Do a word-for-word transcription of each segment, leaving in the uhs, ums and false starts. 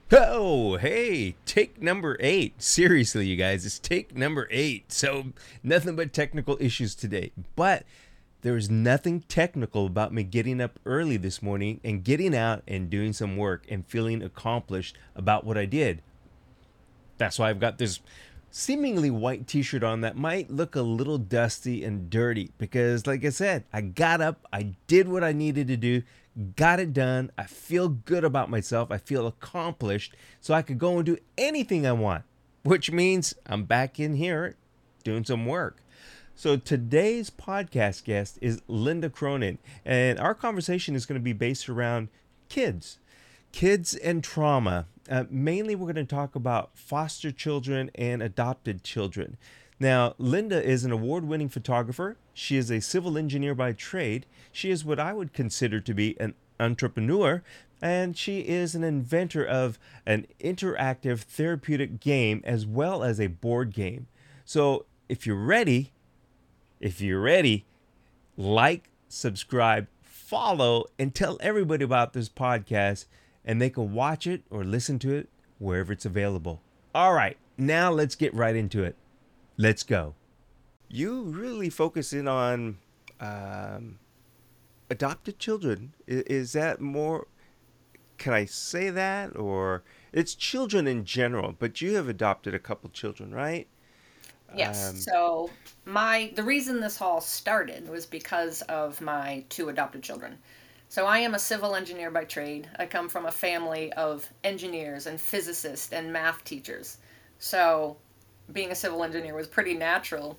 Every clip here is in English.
Oh, hey, take number eight. Seriously, you guys, it's take number eight. So, nothing but technical issues today. But there was nothing technical about me getting up early this morning and getting out and doing some work and feeling accomplished about what I did. That's why I've got this seemingly white t shirt on that might look a little dusty and dirty because, like I said, I got up, I did what I needed to do, got it done. I feel good about myself, I feel accomplished, so I could go and do anything I want, which means I'm back in here doing some work. So today's podcast guest is Linda Cronin, and our conversation is going to be based around kids kids and trauma. Uh, mainly, we're going to talk about foster children and adopted children. Now, Linda is an award winning photographer. She is a civil engineer by trade. She is what I would consider to be an entrepreneur. And she is an inventor of an interactive therapeutic game as well as a board game. So, if you're ready, if you're ready, like, subscribe, follow, and tell everybody about this podcast, and they can watch it or listen to it wherever it's available. All right, now let's get right into it. Let's go. You really focus in on um, adopted children. I- Is that more, can I say that? Or it's children in general, but you have adopted a couple children, right? Yes. Um, So my the reason this all started was because of my two adopted children. So I am a civil engineer by trade. I come from a family of engineers and physicists and math teachers. So being a civil engineer was pretty natural.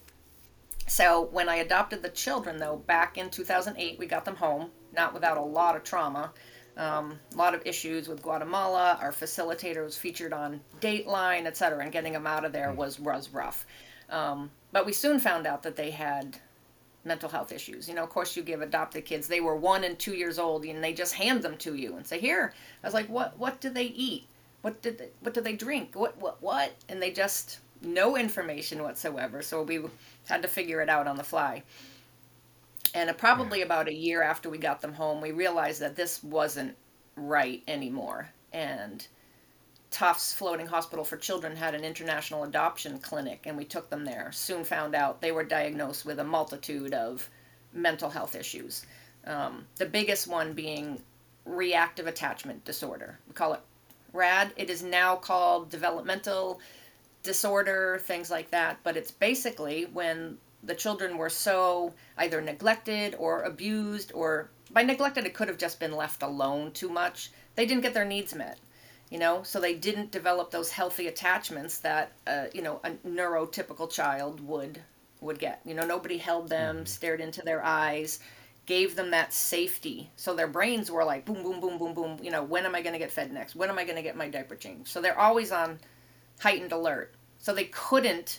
So when I adopted the children, though, back in two thousand eight, we got them home, not without a lot of trauma. Um, a lot of issues with Guatemala. Our facilitator was featured on Dateline, et cetera, and getting them out of there was was rough. Um, but we soon found out that they had mental health issues. You know, of course, you give adopted kids. They were one and two years old, and they just hand them to you and say, "Here." I was like, "What? What do they eat? What did they, what do they drink? What what what?" And they just no information whatsoever. So we had to figure it out on the fly. And uh, yeah. probably about a year after we got them home, we realized that this wasn't right anymore. And Tufts Floating Hospital for Children had an international adoption clinic, and we took them there. Soon found out they were diagnosed with a multitude of mental health issues. Um, the biggest one being reactive attachment disorder. We call it RAD. It is now called developmental disorder, things like that. But it's basically when the children were so either neglected or abused, or by neglected, it could have just been left alone too much. They didn't get their needs met, you know, so they didn't develop those healthy attachments that, uh, you know, a neurotypical child would would get. You know, nobody held them, Hmm. stared into their eyes, gave them that safety. So their brains were like boom, boom, boom, boom, boom. You know, when am I going to get fed next? When am I going to get my diaper changed? So they're always on heightened alert. So they couldn't,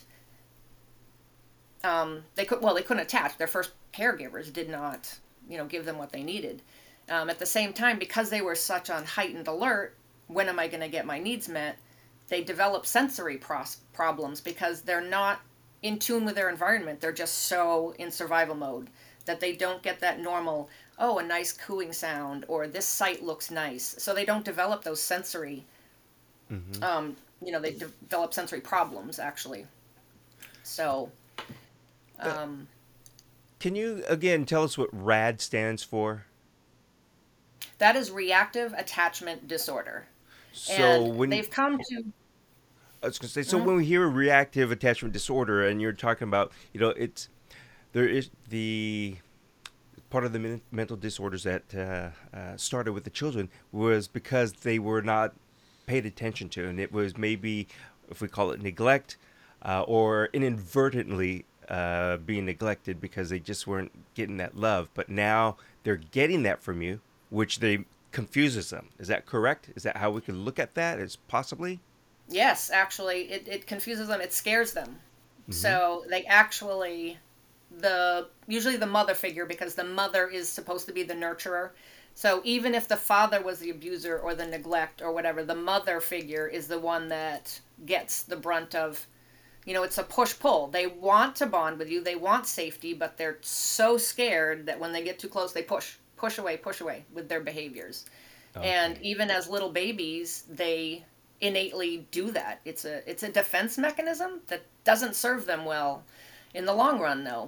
um, they could, well, they couldn't attach. Their first caregivers did not, you know, give them what they needed. Um, at the same time, because they were such on heightened alert, when am I going to get my needs met? They develop sensory pros- problems because they're not in tune with their environment. They're just so in survival mode that they don't get that normal, oh, a nice cooing sound or this sight looks nice. So they don't develop those sensory, Hmm. um, you know, they de- develop sensory problems actually. So Uh, um, can you again tell us what RAD stands for? that is reactive attachment disorder. So And when they've come to, I was going to say, so mhm, when we hear reactive attachment disorder, and you're talking about, you know, it's there is the part of the men- mental disorders that uh, uh, started with the children was because they were not paid attention to, and it was maybe, if we call it neglect, uh, or inadvertently uh, being neglected because they just weren't getting that love. But now they're getting that from you, which they confuses them. Is that correct? Is that how we could look at that? As possibly? yes, actually, it, it confuses them, it scares them. Mm-hmm. So they actually, the usually the mother figure, because the mother is supposed to be the nurturer. So even if the father was the abuser or the neglect or whatever, the mother figure is the one that gets the brunt of, you know, it's a push pull. They want to bond with you, they want safety, but they're so scared that when they get too close, they push, push away, push away with their behaviors. And Okay. even as little babies, they innately do that. It's a it's a defense mechanism that doesn't serve them well in the long run, though.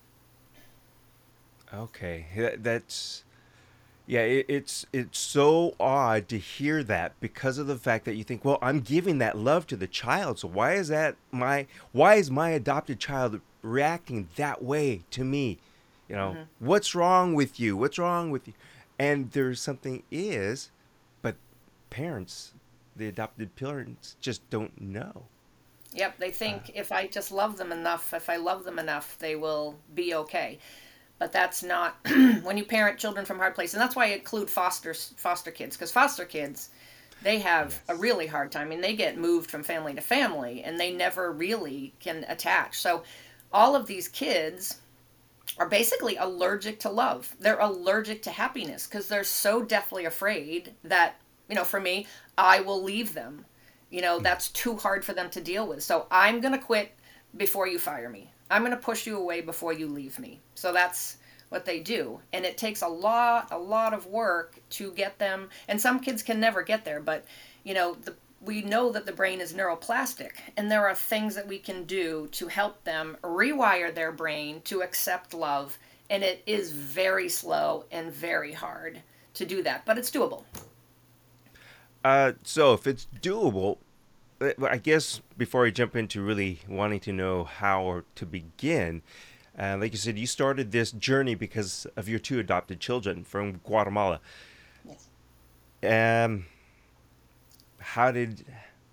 Okay, that, that's yeah. It, it's it's so odd to hear that because of the fact that you think, well, I'm giving that love to the child, so why is that my why is my adopted child reacting that way to me? You know, Hmm. what's wrong with you? What's wrong with you? And there's something is, but parents, the adopted parents, just don't know. Yep, they Uh, think if I just love them enough, if I love them enough, they will be okay. But that's not when you parent children from hard places. And that's why I include foster foster kids, because foster kids, they have a yes. really hard time. I mean, they get moved from family to family and they never really can attach. So all of these kids are basically allergic to love. They're allergic to happiness because they're so deathly afraid that, you know, for me, I will leave them. You know, that's too hard for them to deal with. So I'm going to quit before you fire me. I'm going to push you away before you leave me. So that's what they do. And it takes a lot, a lot of work to get them. And some kids can never get there, but, you know, the we know that the brain is neuroplastic, and there are things that we can do to help them rewire their brain to accept love. And it is very slow and very hard to do that, but it's doable. Uh, so if it's doable, uh, I guess before I jump into really wanting to know how or to begin, uh, like you said, you started this journey because of your two adopted children from Guatemala. Yes. Um, how did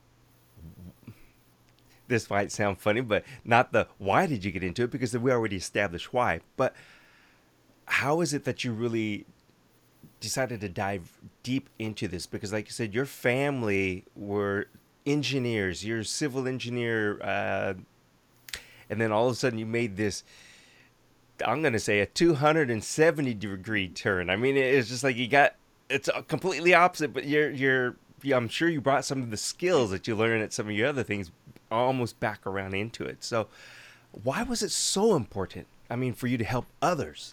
this might sound funny, but not the why did you get into it because we already established why. But how is it that you really decided to dive deep into this? Because, like you said, your family were engineers, you're a civil engineer, uh, and then all of a sudden you made this, I'm going to say, a two hundred seventy degree turn. I mean, it's just like you got, it's completely opposite, but you're, you're, yeah, I'm sure you brought some of the skills that you learned at some of your other things almost back around into it. So, why was it so important? I mean, for you to help others?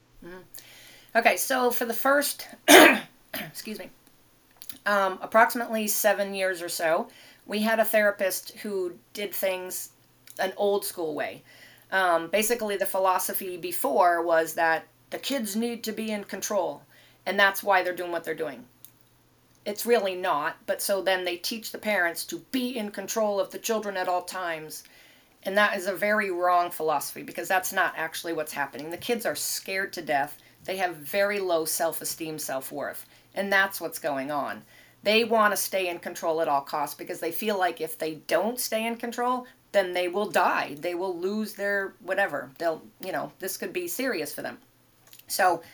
Okay, so for the first, excuse me, um, approximately seven years or so, we had a therapist who did things an old school way. Um, basically, the philosophy before was that the kids need to be in control, and that's why they're doing what they're doing. It's really not, but so then they teach the parents to be in control of the children at all times. And that is a very wrong philosophy because that's not actually what's happening. The kids are scared to death. They have very low self esteem, self worth. And that's what's going on. They want to stay in control at all costs because they feel like if they don't stay in control, then they will die. They will lose their whatever. They'll, you know, this could be serious for them. So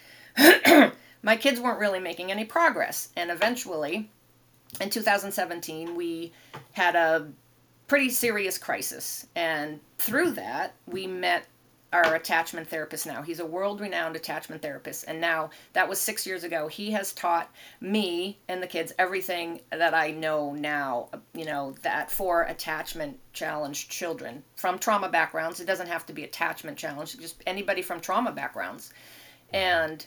my kids weren't really making any progress. And eventually, in two thousand seventeen, we had a pretty serious crisis. And through that, we met our attachment therapist now. He's a world renowned attachment therapist. And now, that was six years ago. He has taught me and the kids everything that I know now, you know, that for attachment challenged children from trauma backgrounds. It doesn't have to be attachment challenged, just anybody from trauma backgrounds. And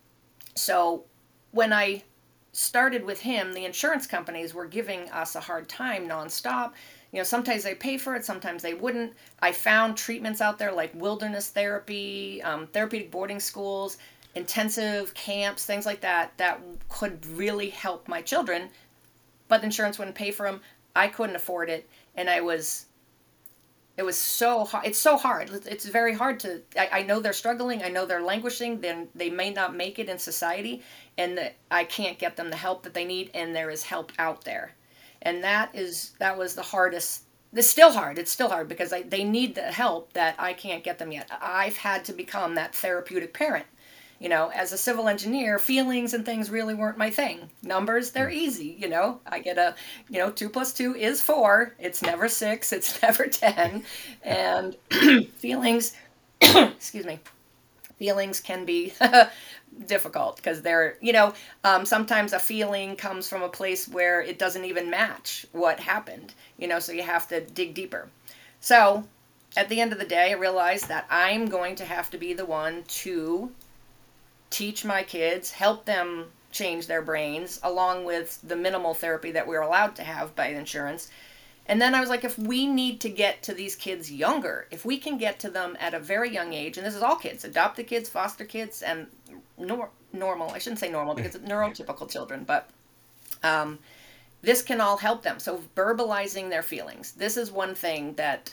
so when I started with him, the insurance companies were giving us a hard time nonstop. You know, sometimes they pay for it, sometimes they wouldn't. I found treatments out there like wilderness therapy, um, therapeutic boarding schools, intensive camps, things like that, that could really help my children, but insurance wouldn't pay for them. I couldn't afford it, and I was it was so hard. It's so hard. It's very hard to. I, I know they're struggling. I know they're languishing. Then they may not make it in society, and that I can't get them the help that they need. And there is help out there, and that is that was the hardest. It's still hard. It's still hard because I, they need the help that I can't get them yet. I've had to become that therapeutic parent. You know, as a civil engineer, feelings and things really weren't my thing. Numbers, they're easy. You know, I get a, you know, two plus two is four. It's never six. It's never ten. And feelings, excuse me, feelings can be difficult because they're, you know, um, sometimes a feeling comes from a place where it doesn't even match what happened, you know, so you have to dig deeper. So at the end of the day, I realized that I'm going to have to be the one to teach my kids, help them change their brains, along with the minimal therapy that we're allowed to have by insurance. And then I was like, if we need to get to these kids younger, if we can get to them at a very young age, and this is all kids, adopted kids, foster kids, and nor- normal, I shouldn't say normal because it's neurotypical children, but um, this can all help them. So verbalizing their feelings. This is one thing that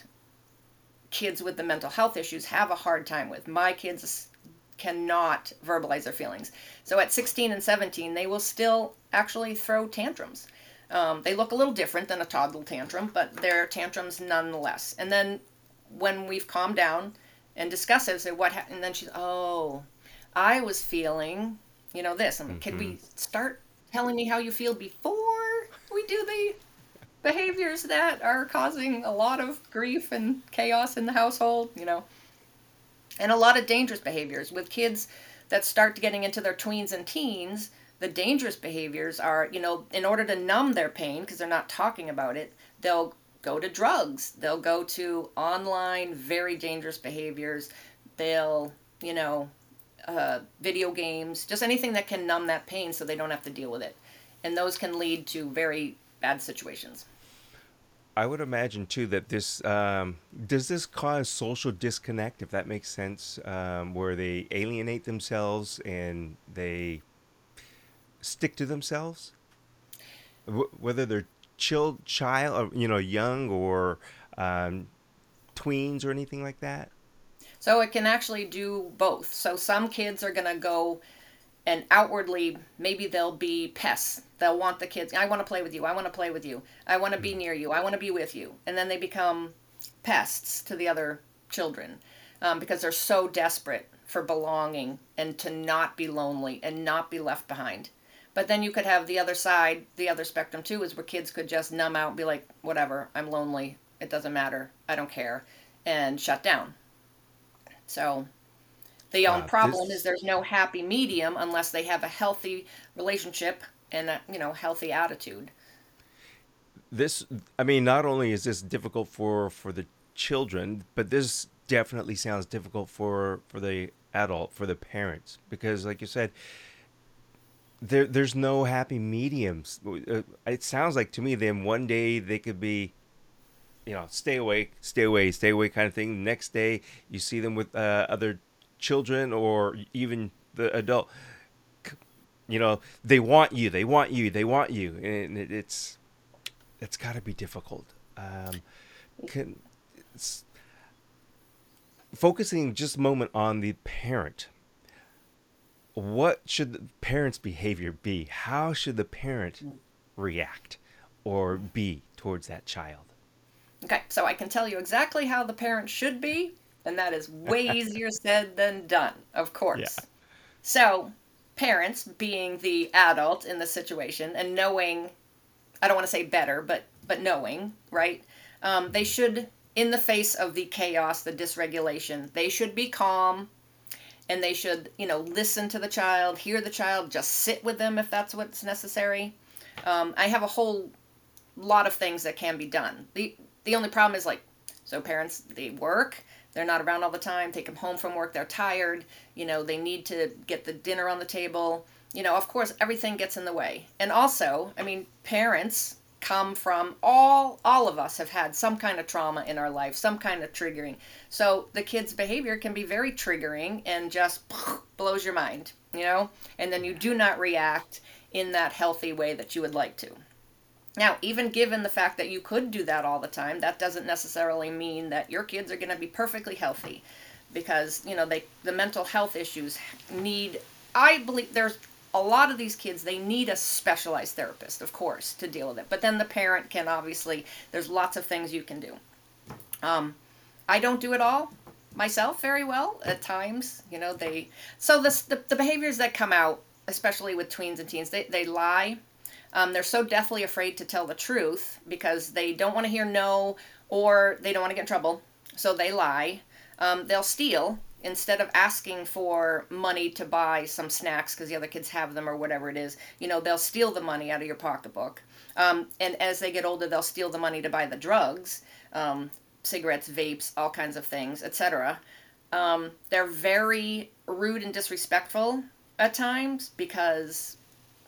kids with the mental health issues have a hard time with. My kids cannot verbalize their feelings. So at sixteen and seventeen, they will still actually throw tantrums. Um, they look a little different than a toddler tantrum, but they're tantrums nonetheless. And then when we've calmed down and discussed it, say what happened, and then she's, oh, I was feeling, you know, this. I'm like, mm-hmm. Can we start telling me how you feel before we do the behaviors that are causing a lot of grief and chaos in the household, you know? And a lot of dangerous behaviors with kids that start getting into their tweens and teens. The dangerous behaviors are, you know, in order to numb their pain, because they're not talking about it, they'll go to drugs. They'll go to online, very dangerous behaviors. They'll, you know, uh, video games, just anything that can numb that pain so they don't have to deal with it. And those can lead to very bad situations. I would imagine, too, that this, um, does this cause social disconnect, if that makes sense, um, where they alienate themselves and they stick to themselves, w- whether they're chill, child, or, you know, young or um, tweens or anything like that? So it can actually do both. So some kids are going to go and outwardly, maybe they'll be pests. They'll want the kids, I want to play with you, I want to play with you, I want to be near you, I want to be with you. And then they become pests to the other children um, because they're so desperate for belonging and to not be lonely and not be left behind. But then you could have the other side, the other spectrum too, is where kids could just numb out and be like, whatever, I'm lonely, it doesn't matter, I don't care, and shut down. So the only Wow, problem this is there's no happy medium unless they have a healthy relationship and a, you know, healthy attitude. this I mean, not only is this difficult for for the children, but this definitely sounds difficult for for the adult, for the parents, because like you said, there there's no happy mediums. Uh, It sounds like to me then one day they could be, you know, stay away, stay away, stay away kind of thing. The next day you see them with uh, other children or even the adult. You know, they want you, they want you, they want you, and it, it's it's got to be difficult. Um, can, it's, focusing just a moment on the parent. What should the parent's behavior be? How should the parent react or be towards that child? Okay, so I can tell you exactly how the parent should be, and that is way easier said than done, of Yeah. course. So, parents being the adult in the situation and knowing, I don't want to say better, but but knowing, right? Um, they should, in the face of the chaos, the dysregulation, they should be calm and they should, you know, listen to the child, hear the child, just sit with them if that's what's necessary. Um, I have a whole lot of things that can be done. The the only problem is like, so parents, they work, they're not around all the time, take them home from work, they're tired, you know, they need to get the dinner on the table. You know, of course, everything gets in the way. And also, I mean, parents come from all all of us have had some kind of trauma in our life, some kind of triggering. So the kid's behavior can be very triggering and just blows your mind, you know, and then you do not react in that healthy way that you would like to. Now, even given the fact that you could do that all the time, that doesn't necessarily mean that your kids are going to be perfectly healthy, because, you know, they the mental health issues need, I believe there's a lot of these kids, they need a specialized therapist, of course, to deal with it. But then the parent can obviously, there's lots of things you can do. Um, I don't do it all myself very well at times. You know, they, so the, the, the behaviors that come out, especially with tweens and teens, they, they lie. Um, they're so deathly afraid to tell the truth because they don't want to hear no, or they don't want to get in trouble. So they lie. Um, they'll steal. Instead of asking for money to buy some snacks because the other kids have them or whatever it is, you know, they'll steal the money out of your pocketbook. Um, and as they get older, they'll steal the money to buy the drugs, um, cigarettes, vapes, all kinds of things, et cetera. Um, they're very rude and disrespectful at times because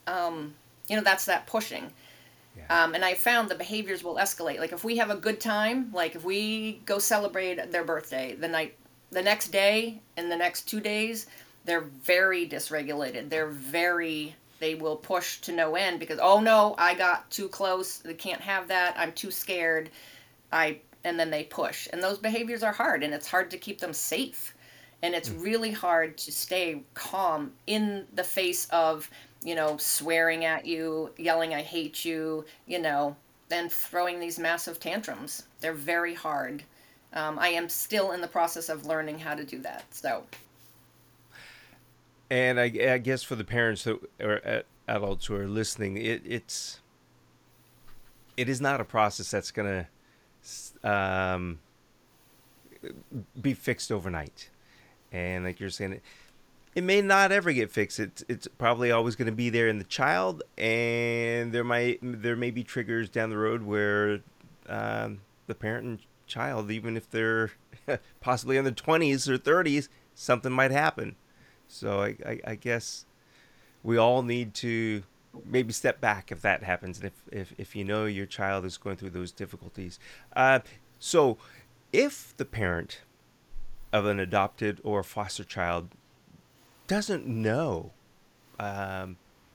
um, you know, that's that pushing. Yeah. Um, and I found the behaviors will escalate. Like if we have a good time, like if we go celebrate their birthday the night, the next day, and the next two days, they're very dysregulated. They're very, they will push to no end because, oh no, I got too close. They can't have that. I'm too scared. I, and then they push. And those behaviors are hard, and it's hard to keep them safe. And it's really hard to stay calm in the face of, you know, swearing at you, yelling, I hate you, you know, and throwing these massive tantrums. They're very hard. Um, I am still in the process of learning how to do that. So, And I, I guess for the parents that or uh, adults who are listening, it, it's it is not a process that's gonna um, be fixed overnight. And like you're saying, it, it may not ever get fixed. It's it's probably always going to be there in the child, and there might there may be triggers down the road where um, the parent and child, even if they're possibly in their twenties or thirties, something might happen. So I, I, I guess we all need to maybe step back if that happens, and if, if, if you know your child is going through those difficulties. Uh, so if the parent of an adopted or foster child doesn't know, um,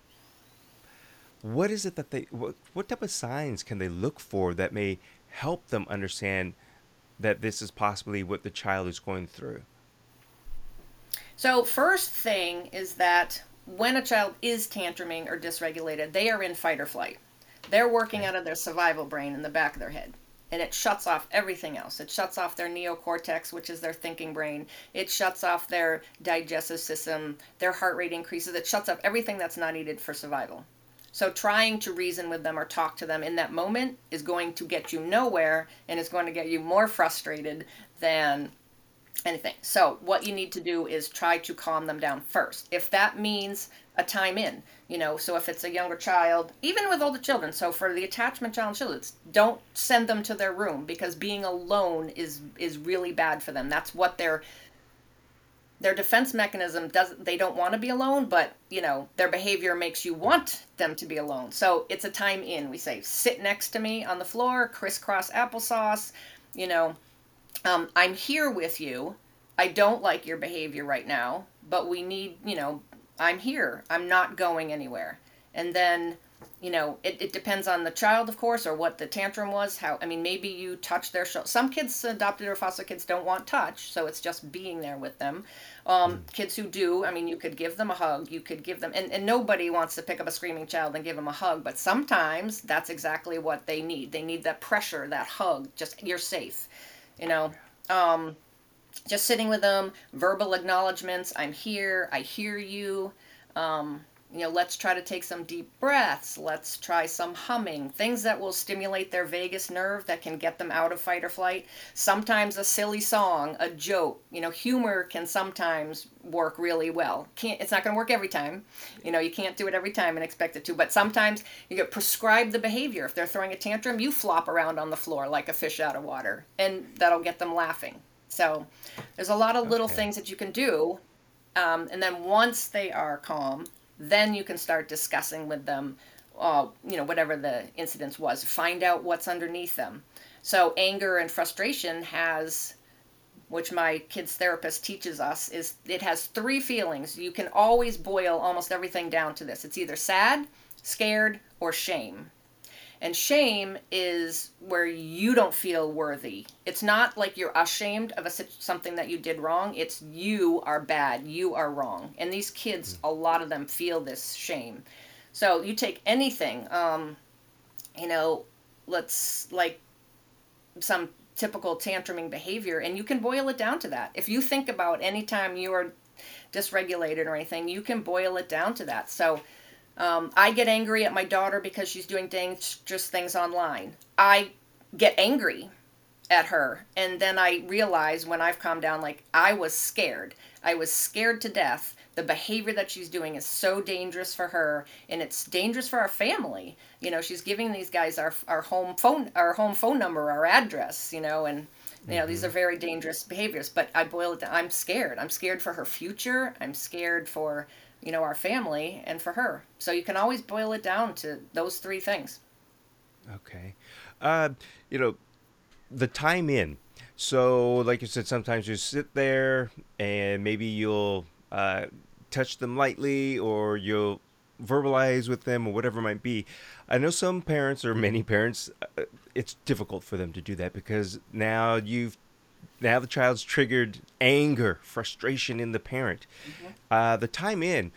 what is it that they, what, what type of signs can they look for that may help them understand that this is possibly what the child is going through? so first thing is that when a child is tantruming or dysregulated, they are in fight or flight. They're working Okay. out of their survival brain in the back of their head. And it shuts off everything else. It shuts off their neocortex, which is their thinking brain. It shuts off their digestive system. Their heart rate increases. It shuts off everything that's not needed for survival. So trying to reason with them or talk to them in that moment is going to get you nowhere, and it's going to get you more frustrated than anything. So what you need to do is try to calm them down first. If that means a time in, you know, so if it's a younger child, even with older children, so for the attachment challenge children, don't send them to their room because being alone is is really bad for them. That's what their their defense mechanism does. They don't want to be alone, but you know, their behavior makes you want them to be alone. So it's a time in. We say, sit next to me on the floor, crisscross applesauce, you know, um, I'm here with you. I don't like your behavior right now, but we need, you know, I'm here. I'm not going anywhere. And then, you know, it, it depends on the child, of course, or what the tantrum was. How, I mean, maybe you touch their shoulder. Some kids, adopted or foster kids, don't want touch, so it's just being there with them. Um, kids who do, I mean, you could give them a hug. You could give them, and, and nobody wants to pick up a screaming child and give them a hug, but sometimes that's exactly what they need. They need that pressure, that hug, just, you're safe, you know. Um, just sitting with them, verbal acknowledgments, I'm here, I hear you. Um, you know, let's try to take some deep breaths. Let's try some humming, things that will stimulate their vagus nerve that can get them out of fight or flight. Sometimes a silly song, a joke, you know, humor can sometimes work really well. Can't, it's not going to work every time. You know, you can't do it every time and expect it to, but sometimes you get prescribe the behavior. If they're throwing a tantrum, you flop around on the floor like a fish out of water, and that'll get them laughing. So there's a lot of little Okay. things that you can do. Um, and then once they are calm, then you can start discussing with them, uh, you know, whatever the incident was. Find out what's underneath them. So anger and frustration has, which my kids therapist teaches us, is it has three feelings. You can always boil almost everything down to this. It's either sad, scared, or shame. And shame is where you don't feel worthy. It's not like you're ashamed of a, something that you did wrong. It's you are bad. You are wrong. And these kids, a lot of them feel this shame. So you take anything, um, you know, let's like some typical tantruming behavior, and you can boil it down to that. If you think about any time you are dysregulated or anything, you can boil it down to that. So um, I get angry at my daughter because she's doing dangerous things online. I get angry at her, and then I realize when I've calmed down, like, I was scared. I was scared to death. The behavior that she's doing is so dangerous for her, and it's dangerous for our family. You know, she's giving these guys our our home phone our home phone number, our address, you know, and you know, these Mm-hmm. are very dangerous behaviors. But I boil it down. I'm scared. I'm scared for her future. I'm scared for you know, our family and for her. So you can always boil it down to those three things. Okay. Uh, you know, the time in. So, like you said, sometimes you sit there and maybe you'll uh, touch them lightly or you'll verbalize with them or whatever it might be. I know some parents or many parents, uh, it's difficult for them to do that because now you've now the child's triggered anger, frustration in the parent. Hmm. Uh, the time in,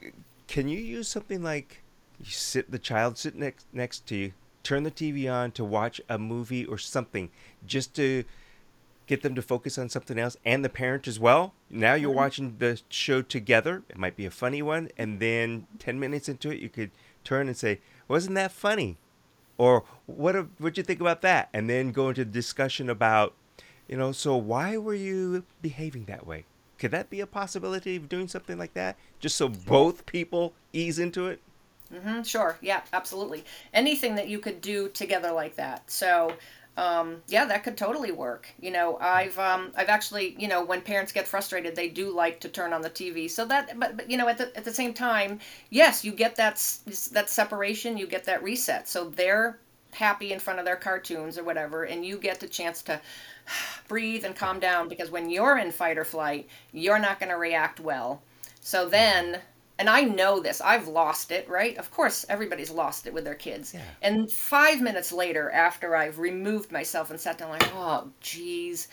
can you use something like you sit the child sit next next to you, turn the T V on to watch a movie or something, just to get them to focus on something else, and the parent as well. Now you're Hmm. watching the show together. It might be a funny one, and then ten minutes into it, you could turn and say, "Wasn't that funny?" Or what? What'd you think about that? And then go into discussion about, you know, so why were you behaving that way? Could that be a possibility of doing something like that, just so Sure. both people ease into it? Hmm. Sure. Yeah, absolutely. Anything that you could do together like that. So, um, yeah, that could totally work. You know, I've um, I've actually, you know, when parents get frustrated, they do like to turn on the T V. So that, but, but you know, at the at the same time, yes, you get that s- that separation, you get that reset. So they're happy in front of their cartoons or whatever, and you get the chance to breathe and calm Yeah. down because when you're in fight or flight, you're not going to react well. So Hmm. then, and I know this, I've lost it, right? Of course, everybody's lost it with their kids. Yeah. And five minutes later, after I've removed myself and sat down, like, oh, geez,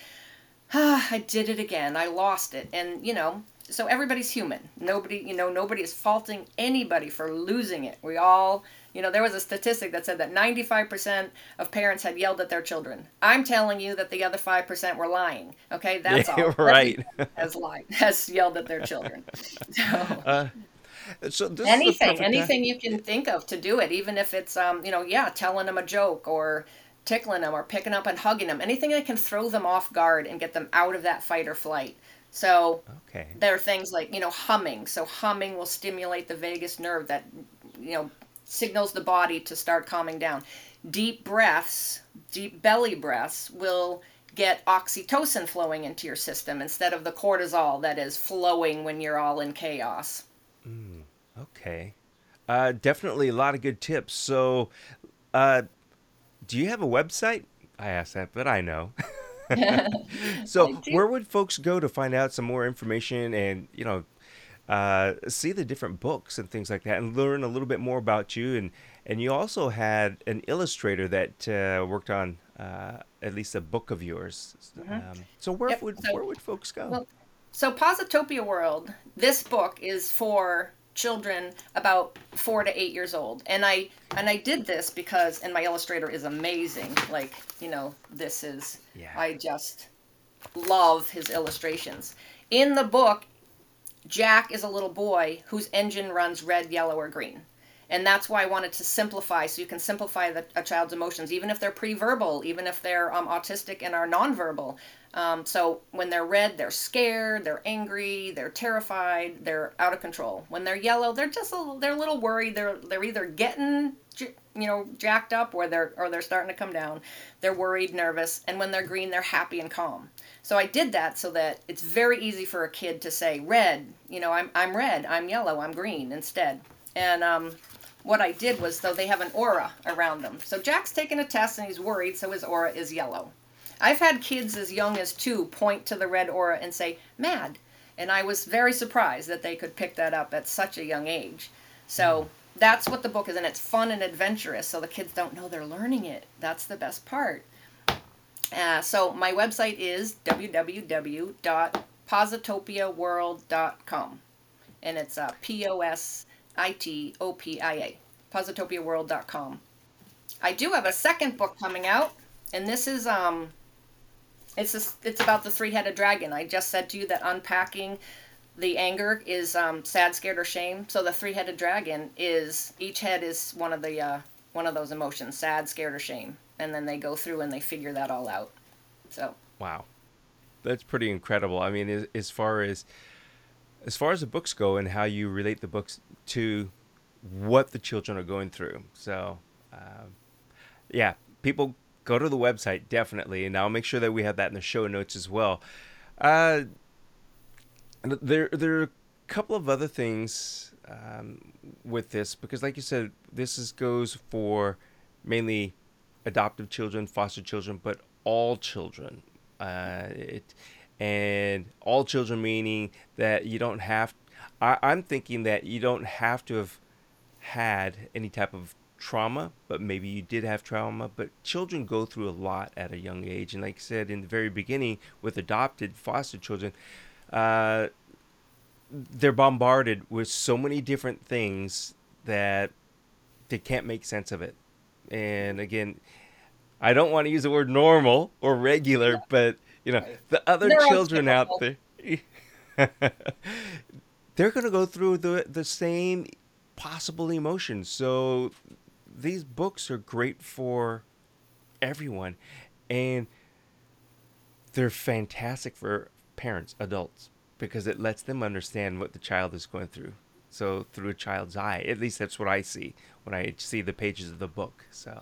ah, I did it again. I lost it. And, you know, so everybody's human. Nobody, you know, nobody is faulting anybody for losing it. We all, you know, there was a statistic that said that ninety-five percent of parents had yelled at their children. I'm telling you that the other five percent were lying. Okay, that's Yeah. all. Right. Everybody has lied, has yelled at their children. So uh, so this is a anything, perfect time. anything you can think of to do it, even if it's, um, you know, yeah, telling them a joke or tickling them or picking up and hugging them, anything that can throw them off guard and get them out of that fight or flight. So Okay. there are things like, you know, humming. So humming will stimulate the vagus nerve that, you know, signals the body to start calming down. Deep breaths, deep belly breaths will get oxytocin flowing into your system instead of the cortisol that is flowing when you're all in chaos. Mm, okay. Uh, definitely a lot of good tips. So, uh, do you have a website? I asked that, but I know. So, I do. where would folks go to find out some more information and, you know, uh, see the different books and things like that and learn a little bit more about you? And, and you also had an illustrator that uh, worked on uh, at least a book of yours. Hmm. Um, so, where Yep. would So, where would folks go? well, so Positopia World, this book is for children about four to eight years old, and I and I did this because, and my illustrator is amazing. Like, you know, this is, Yeah. I just love his illustrations. In the book, Jack is a little boy whose engine runs red, yellow, or green. And that's why I wanted to simplify, so you can simplify the, a child's emotions, even if they're pre-verbal, even if they're um, autistic and are nonverbal. Um, so when they're red, they're scared, they're angry, they're terrified, they're out of control. When they're yellow, they're just a, little- they're a little worried. They're they're either getting you know jacked up or they're or they're starting to come down. They're worried, nervous, and when they're green, they're happy and calm. So I did that so that it's very easy for a kid to say red. You know, I'm I'm red, I'm yellow, I'm green instead. And um, what I did was, though, they have an aura around them. So Jack's taking a test and he's worried, so his aura is yellow. I've had kids as young as two point to the red aura and say mad, and I was very surprised that they could pick that up at such a young age. Mm, So that's what the book is, and it's fun and adventurous. So the kids don't know they're learning it. That's the best part. Uh, so my website is w w w dot positopia world dot com, and it's uh, P O S I T O P I A, positopia world dot com. I do have a second book coming out, and this is um, it's a, it's about the three-headed dragon. I just said to you that unpacking the anger is um, sad, scared, or shame. So the three-headed dragon is each head is one of the uh, one of those emotions: sad, scared, or shame. And then they go through and they figure that all out. So wow, that's pretty incredible. I mean, as, as far as as far as the books go and how you relate the books to what the children are going through. So, um, yeah, people go to the website definitely, and I'll make sure that we have that in the show notes as well. Uh, there, there. couple of other things um, with this, because like you said, this is goes for mainly adoptive children, foster children, but all children. Uh, it and all children meaning that you don't have. I, I'm thinking that you don't have to have had any type of trauma, but maybe you did have trauma. But children go through a lot at a young age, and like I said in the very beginning, with adopted foster children, uh, they're bombarded with so many different things that they can't make sense of it. And again, I don't want to use the word normal or regular, but you know, Right. the other children out Neurotypical. there, they're going to go through the the same possible emotions. So these books are great for everyone, and they're fantastic for parents, adults, because it lets them understand what the child is going through. So through a child's eye, at least that's what I see when I see the pages of the book. So,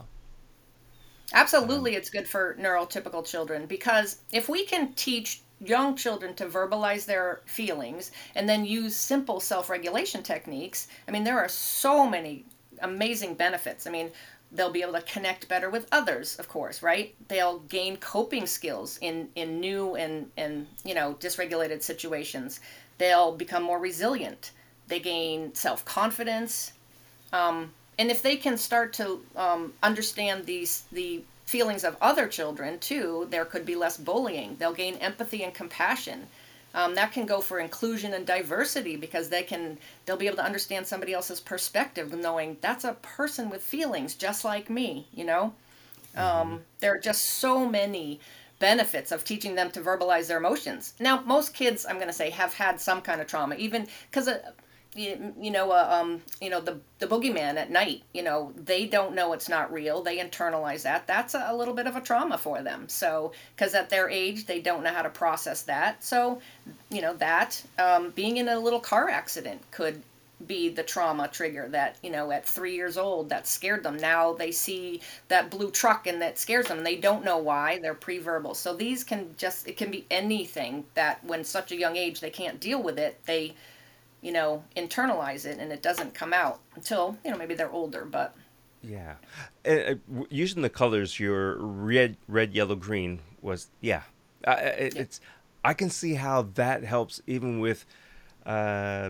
um, Absolutely, it's good for neurotypical children because if we can teach young children to verbalize their feelings and then use simple self regulation techniques, I mean, there are so many amazing benefits. I mean, they'll be able to connect better with others, of course, right? They'll gain coping skills in, in new and, and, you know, dysregulated situations. They'll become more resilient. They gain self confidence. Um, and if they can start to um, understand these the feelings of other children too, there could be less bullying. They'll gain empathy and compassion. Um, that can go for inclusion and diversity because they can they'll be able to understand somebody else's perspective, knowing that's a person with feelings just like me. You know, mhm. um, there are just so many benefits of teaching them to verbalize their emotions. Now, most kids, I'm going to say, have had some kind of trauma, even because uh, you, you know, uh, um, you know, the the boogeyman at night. You know, they don't know it's not real. They internalize that. That's a, a little bit of a trauma for them. So, because at their age, they don't know how to process that. So, you know, that um, being in a little car accident could be the trauma trigger that you know at three years old that scared them. Now they see that blue truck and that scares them and they don't know why. They're pre-verbal. So these can just it can be anything that when such a young age they can't deal with it, they you know internalize it and it doesn't come out until you know maybe they're older. But Yeah. Uh, uh, w- using the colors, your red, red, yellow, green was yeah. Uh, uh, it, yeah, it's I can see how that helps even with. Uh,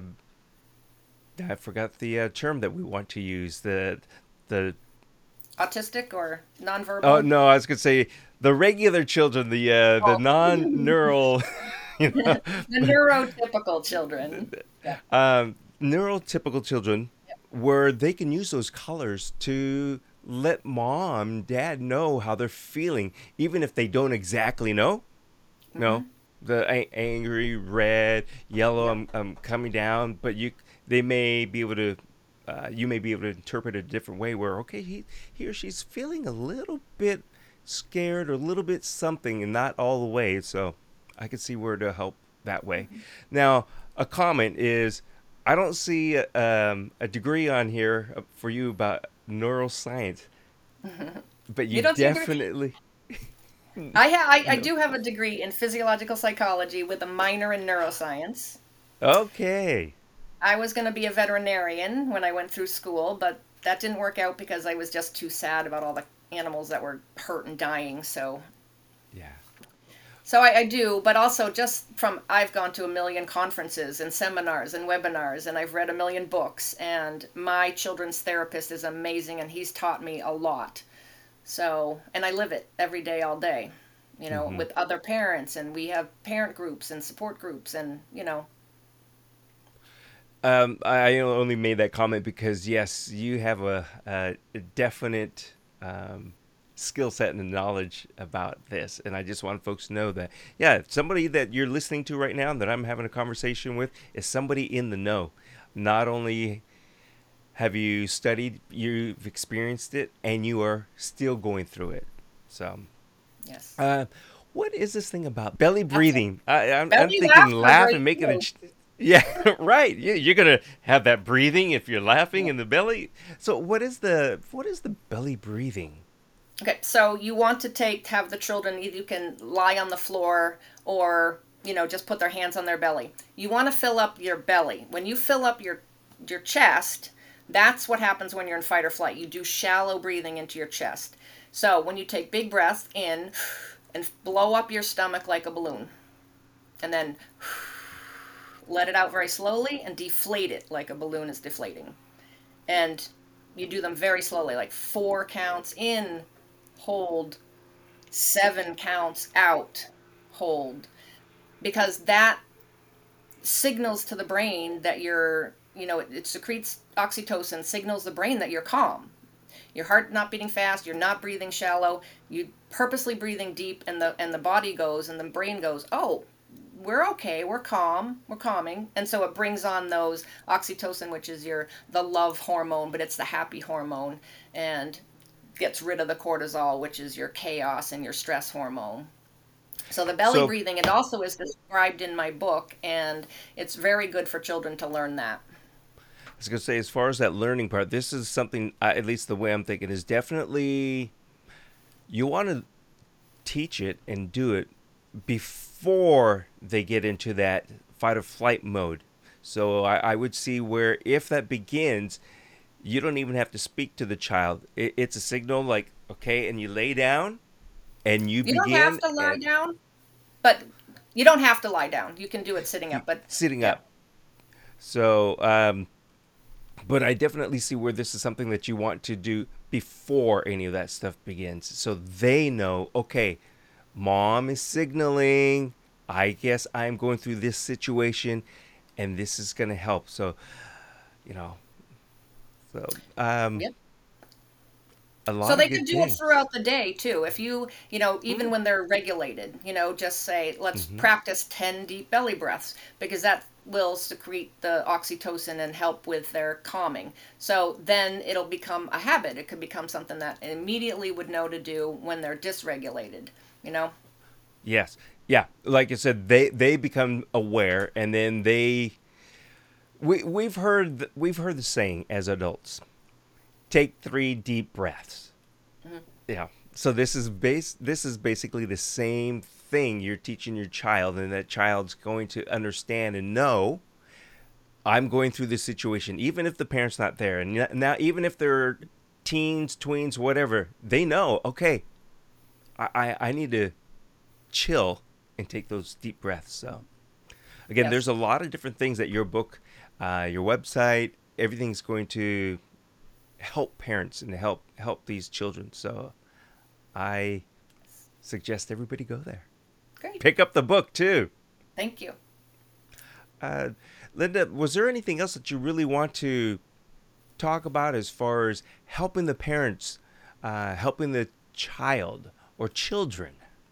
I forgot the uh, term that we want to use. The the autistic or oh nonverbal. no, I was gonna say the regular children, the uh, the Oh. non-neural, you know, The neurotypical children. Yeah. um, neurotypical children, where they can use those colors to let mom and dad know how they're feeling, even if they don't exactly know. No, Hmm. the a- angry, red, yellow. Yep. I'm, I'm coming down, but you they may be able to. Uh, you may be able to interpret it a different way. Where okay, he he or she's feeling a little bit scared or a little bit something, and not all the way. So I can see where to help that way. Now, a comment is, I don't see um, a degree on here uh, for you about neuroscience, but you You don't see a degree. definitely I, ha- I I no. do have a degree in physiological psychology with a minor in neuroscience. Okay. I was going to be a veterinarian when I went through school, but that didn't work out because I was just too sad about all the animals that were hurt and dying. So, Yeah. so I, I do, but also just from I've gone to a million conferences and seminars and webinars, and I've read a million books. And my children's therapist is amazing, and he's taught me a lot. So, and I live it every day, all day. You know, Hmm. with other parents, and we have parent groups and support groups, and you know, Um, I only made that comment because yes, you have a, a, a definite um, skill set and knowledge about this, and I just want folks to know that yeah, somebody that you're listening to right now that I'm having a conversation with is somebody in the know. Not only have you studied, you've experienced it, and you are still going through it. So, yes, uh, what is this thing about belly absolutely. breathing? I, I'm, I'm Belly thinking laughter laugh and breaks making a. too. ch- Yeah, right. Yeah, you're gonna have that breathing if you're laughing in the belly. So, what is the what is the belly breathing? Okay, so you want to take have the children either you can lie on the floor or you know, just put their hands on their belly. You want to fill up your belly. When you fill up your your chest, that's what happens when you're in fight or flight. You do shallow breathing into your chest. So when you take big breaths in and blow up your stomach like a balloon, and then let it out very slowly and deflate it like a balloon is deflating. And you do them very slowly, like four counts in, hold, seven counts out, hold. Because that signals to the brain that you're, you know, it, it secretes oxytocin, signals the brain that you're calm. Your heart not beating fast, you're not breathing shallow, you purposely breathing deep, and the and the body goes and the brain goes, oh, we're okay, we're calm, we're calming. And so it brings on those oxytocin, which is your the love hormone, but it's the happy hormone, and gets rid of the cortisol, which is your chaos and your stress hormone. So the belly So breathing, it also is described in my book, and it's very good for children to learn that. I was going to say, as far as that learning part, this is something, uh, at least the way I'm thinking, is definitely you want to teach it and do it before they get into that fight or flight mode. So I, I would see where if that begins, you don't even have to speak to the child. It, it's a signal like, okay, and you lay down and you You don't have begin to lie and down, but you don't have to lie down. You can do it sitting you, up, but sitting yeah. up. So, um, but I definitely see where this is something that you want to do before any of that stuff begins. So they know, okay, mom is signaling. I guess I'm going through this situation and this is going to help. So, you know, so um, Yep. a So lot of they could good do it things. throughout the day too. If you, you know, even Mm, when they're regulated, you know, just say, let's mm-hmm. practice ten deep belly breaths because that will secrete the oxytocin and help with their calming. So then it'll become a habit. It could become something that immediately would know to do when they're dysregulated, you know? Yes. Yeah. Like I said, they, they become aware and then they, we, we've heard, we've heard the saying as adults, take three deep breaths. Mhm. Yeah. So this is base this is basically the same thing you're teaching your child, and that child's going to understand and know I'm going through this situation even if the parent's not there. And n- now even if they're teens, tweens, whatever, they know, okay, I I, I need to chill and take those deep breaths. So again, Yes. there's a lot of different things that your book, uh, your website, everything's going to help parents and help help these children. So I suggest everybody go there. Great. Pick up the book too. Thank you. Uh, Linda, was there anything else that you really want to talk about as far as helping the parents, uh, helping the child or children?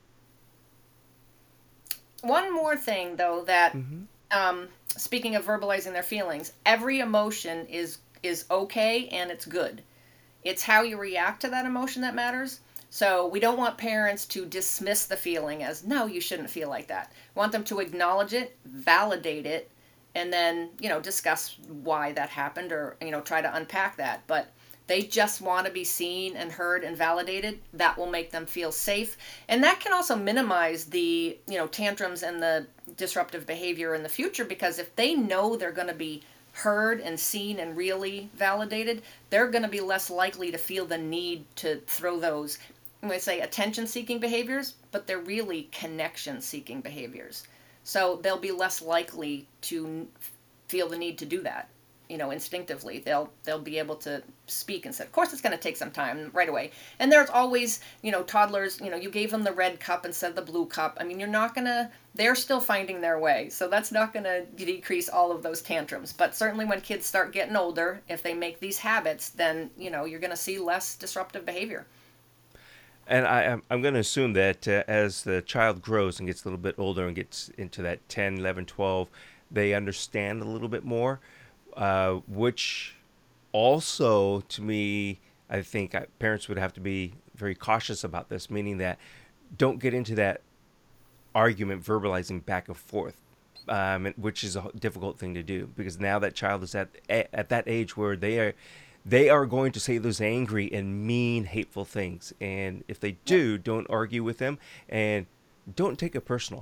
One more thing, though, that Mm-hmm. um, speaking of verbalizing their feelings, every emotion is is okay and it's good. It's how you react to that emotion that matters. So we don't want parents to dismiss the feeling as, no, you shouldn't feel like that. We want them to acknowledge it, validate it, and then, you know, discuss why that happened or, you know, try to unpack that. But they just want to be seen and heard and validated. That will make them feel safe. And that can also minimize the, you know, tantrums and the disruptive behavior in the future, because if they know they're going to be heard and seen and really validated, they're going to be less likely to feel the need to throw those, I'm going to say, attention seeking behaviors, but they're really connection seeking behaviors. So they'll be less likely to feel the need to do that, you know, instinctively. They'll they'll be able to speak instead. Of course, it's going to take some time right away. And there's always, you know, toddlers, you know, you gave them the red cup instead of the blue cup. I mean, you're not going to, they're still finding their way. So that's not going to decrease all of those tantrums. But certainly when kids start getting older, if they make these habits, then, you know, you're going to see less disruptive behavior. And I, I'm, I'm going to assume that uh, as the child grows and gets a little bit older and gets into that ten, eleven, twelve, they understand a little bit more, uh, which also, to me, I think uh, parents would have to be very cautious about this, meaning that don't get into that argument verbalizing back and forth, um, which is a difficult thing to do because now that child is at at that age where they are they are going to say those angry and mean, hateful things, and if they Yep. do, don't argue with them and don't take it personal.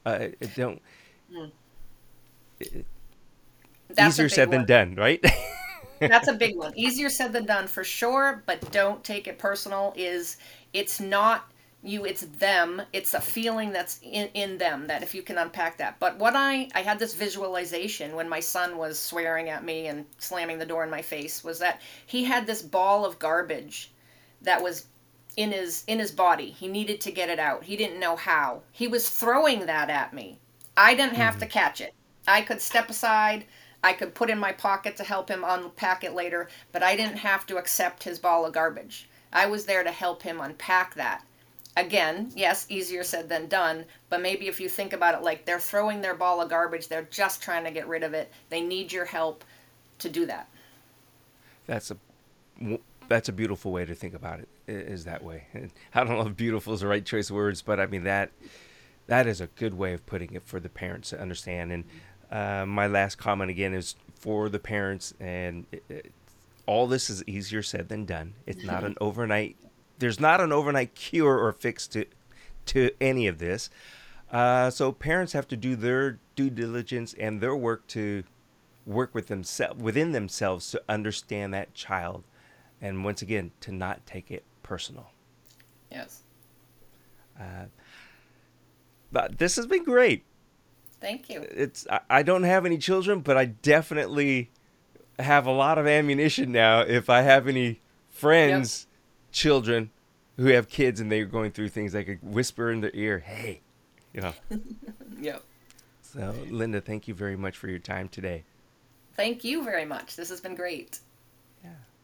Uh, it don't. Mm. It, That's a easier big said than one. done, right? That's a big one. Easier said than done for sure, but don't take it personal. Is it's not you, it's them. It's a feeling that's in, in them that if you can unpack that. But what I I had this visualization when my son was swearing at me and slamming the door in my face was that he had this ball of garbage that was in his in his body. He needed to get it out. He didn't know how. He was throwing that at me. I didn't have to Mhm. catch it. I could step aside. I could put in my pocket to help him unpack it later, but I didn't have to accept his ball of garbage. I was there to help him unpack that. Again, yes, easier said than done, but maybe if you think about it like they're throwing their ball of garbage, they're just trying to get rid of it. They need your help to do that. That's a w- that's a beautiful way to think about it. i- Is that way? And I don't know if "beautiful" is the right choice of words, but I mean that that is a good way of putting it for the parents to understand. And uh, my last comment again is for the parents, and it, it, all this is easier said than done. It's not an overnight. There's not an overnight cure or fix to to any of this. Uh, so parents have to do their due diligence and their work to work with themselves within themselves to understand that child, and once again to not take it personal. Yes. Uh, but this has been great. Thank you. It's I, I don't have any children, but I definitely have a lot of ammunition now. If I have any Yep. friends, children who have kids and they're going through things, I could whisper in their ear, "Hey," you know. Yep. So, Linda, thank you very much for your time today. Thank you very much. This has been great. Yeah.